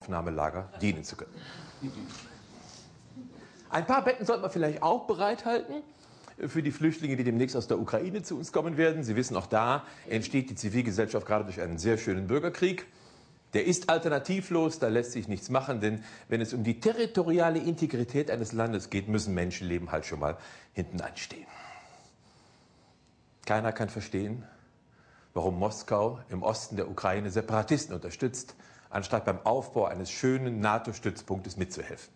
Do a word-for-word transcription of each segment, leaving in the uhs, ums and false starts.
Aufnahmelager dienen zu können. Ein paar Betten sollte man vielleicht auch bereithalten für die Flüchtlinge, die demnächst aus der Ukraine zu uns kommen werden. Sie wissen, auch da entsteht die Zivilgesellschaft gerade durch einen sehr schönen Bürgerkrieg. Der ist alternativlos, da lässt sich nichts machen, denn wenn es um die territoriale Integrität eines Landes geht, müssen Menschenleben halt schon mal hinten anstehen. Keiner kann verstehen, warum Moskau im Osten der Ukraine Separatisten unterstützt, anstatt beim Aufbau eines schönen NATO-Stützpunktes mitzuhelfen.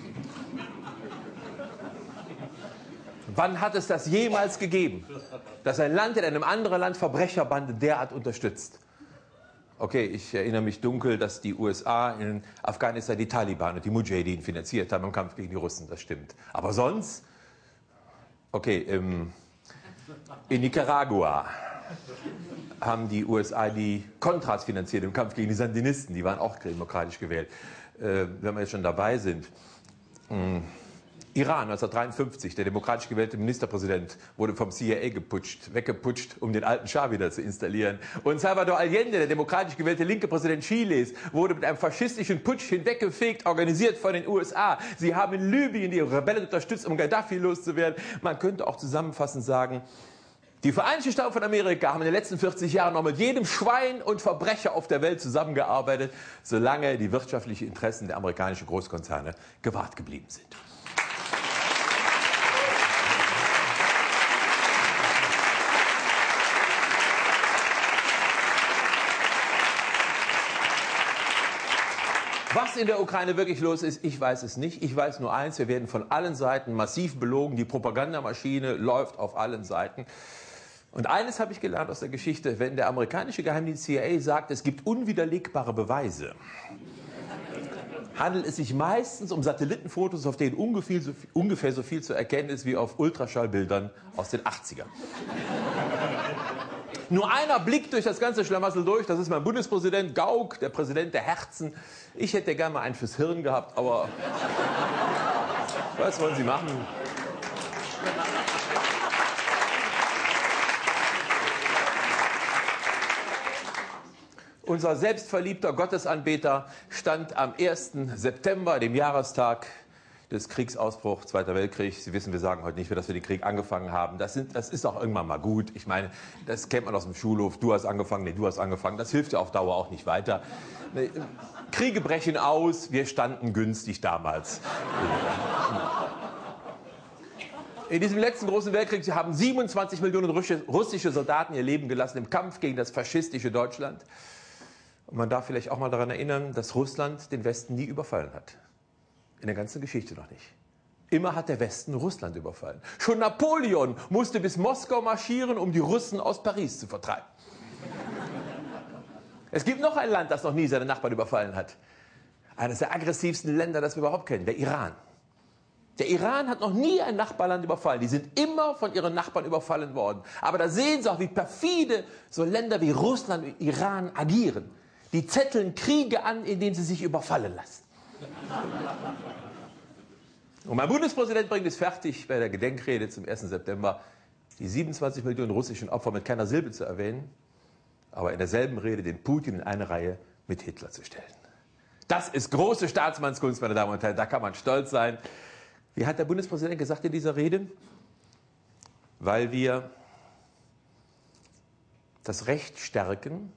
Wann hat es das jemals gegeben, dass ein Land in einem anderen Land Verbrecherbanden derart unterstützt? Okay, ich erinnere mich dunkel, dass die U S A in Afghanistan die Taliban und die Mujahideen finanziert haben im Kampf gegen die Russen, das stimmt. Aber sonst? Okay, im, in Nicaragua haben die U S A die Contras finanziert im Kampf gegen die Sandinisten, die waren auch demokratisch gewählt. Äh, wenn wir jetzt schon dabei sind. Mh. Iran neunzehnhundertdreiundfünfzig, der demokratisch gewählte Ministerpräsident wurde vom C I A geputscht, weggeputscht, um den alten Schah wieder zu installieren. Und Salvador Allende, der demokratisch gewählte linke Präsident Chiles, wurde mit einem faschistischen Putsch hinweggefegt, organisiert von den U S A. Sie haben in Libyen die Rebellen unterstützt, um Gaddafi loszuwerden. Man könnte auch zusammenfassend sagen, die Vereinigten Staaten von Amerika haben in den letzten vierzig Jahren noch mit jedem Schwein und Verbrecher auf der Welt zusammengearbeitet, solange die wirtschaftlichen Interessen der amerikanischen Großkonzerne gewahrt geblieben sind. Was in der Ukraine wirklich los ist, ich weiß es nicht. Ich weiß nur eins, wir werden von allen Seiten massiv belogen. Die Propagandamaschine läuft auf allen Seiten. Und eines habe ich gelernt aus der Geschichte, wenn der amerikanische Geheimdienst C I A sagt, es gibt unwiderlegbare Beweise, handelt es sich meistens um Satellitenfotos, auf denen ungefähr so viel, ungefähr so viel zu erkennen ist wie auf Ultraschallbildern aus den achtzigern. Nur einer blickt durch das ganze Schlamassel durch, das ist mein Bundespräsident Gauck, der Präsident der Herzen. Ich hätte gerne mal einen fürs Hirn gehabt, aber was wollen Sie machen? Unser selbstverliebter Gottesanbeter stand am ersten September, dem Jahrestag des Kriegsausbruchs, Zweiter Weltkrieg. Sie wissen, wir sagen heute nicht mehr, dass wir den Krieg angefangen haben. Das, sind, das ist auch irgendwann mal gut. Ich meine, das kennt man aus dem Schulhof. Du hast angefangen, nee, du hast angefangen. Das hilft ja auf Dauer auch nicht weiter. Kriege brechen aus. Wir standen günstig damals. In diesem letzten großen Weltkrieg haben siebenundzwanzig Millionen russische Soldaten ihr Leben gelassen im Kampf gegen das faschistische Deutschland. Und man darf vielleicht auch mal daran erinnern, dass Russland den Westen nie überfallen hat. In der ganzen Geschichte noch nicht. Immer hat der Westen Russland überfallen. Schon Napoleon musste bis Moskau marschieren, um die Russen aus Paris zu vertreiben. Es gibt noch ein Land, das noch nie seine Nachbarn überfallen hat. Eines der aggressivsten Länder, das wir überhaupt kennen, der Iran. Der Iran hat noch nie ein Nachbarland überfallen. Die sind immer von ihren Nachbarn überfallen worden. Aber da sehen Sie auch, wie perfide so Länder wie Russland und Iran agieren. Die zetteln Kriege an, indem sie sich überfallen lassen. Und mein Bundespräsident bringt es fertig, bei der Gedenkrede zum ersten September die siebenundzwanzig Millionen russischen Opfer mit keiner Silbe zu erwähnen, aber in derselben Rede den Putin in eine Reihe mit Hitler zu stellen. Das ist große Staatsmannskunst, meine Damen und Herren, da kann man stolz sein. Wie hat der Bundespräsident gesagt in dieser Rede? Weil wir das Recht stärken,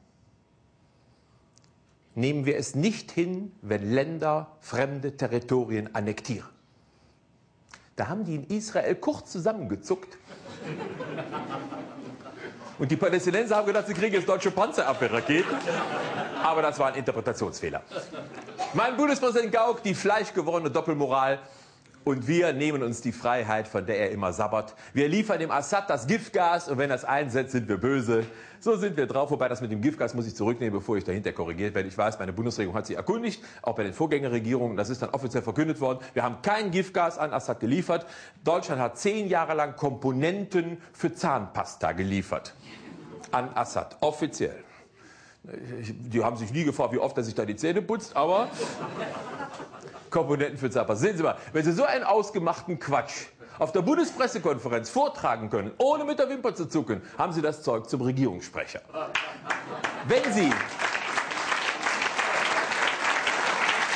nehmen wir es nicht hin, wenn Länder fremde Territorien annektieren. Da haben die in Israel kurz zusammengezuckt. Und die Palästinenser haben gedacht, sie kriegen jetzt deutsche Panzerabwehrraketen. Aber das war ein Interpretationsfehler. Mein Bundespräsident Gauck, die fleischgewordene Doppelmoral. Und wir nehmen uns die Freiheit, von der er immer sabbert. Wir liefern dem Assad das Giftgas und wenn er es einsetzt, sind wir böse. So sind wir drauf. Wobei das mit dem Giftgas muss ich zurücknehmen, bevor ich dahinter korrigiert werde. Ich weiß, meine Bundesregierung hat sich erkundigt, auch bei den Vorgängerregierungen. Das ist dann offiziell verkündet worden. Wir haben kein Giftgas an Assad geliefert. Deutschland hat zehn Jahre lang Komponenten für Zahnpasta geliefert. An Assad. Offiziell. Die haben sich nie gefragt, wie oft er sich da die Zähne putzt, aber Komponenten für Zahnpasta. Sehen Sie mal, wenn Sie so einen ausgemachten Quatsch auf der Bundespressekonferenz vortragen können, ohne mit der Wimper zu zucken, haben Sie das Zeug zum Regierungssprecher. Wenn Sie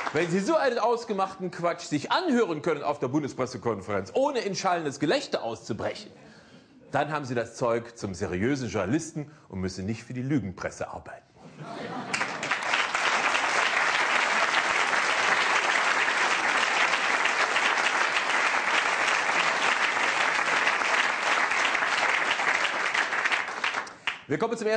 Wenn Sie so einen ausgemachten Quatsch sich anhören können auf der Bundespressekonferenz, ohne in schallendes Gelächter auszubrechen, dann haben Sie das Zeug zum seriösen Journalisten und müssen nicht für die Lügenpresse arbeiten. Wir kommen zum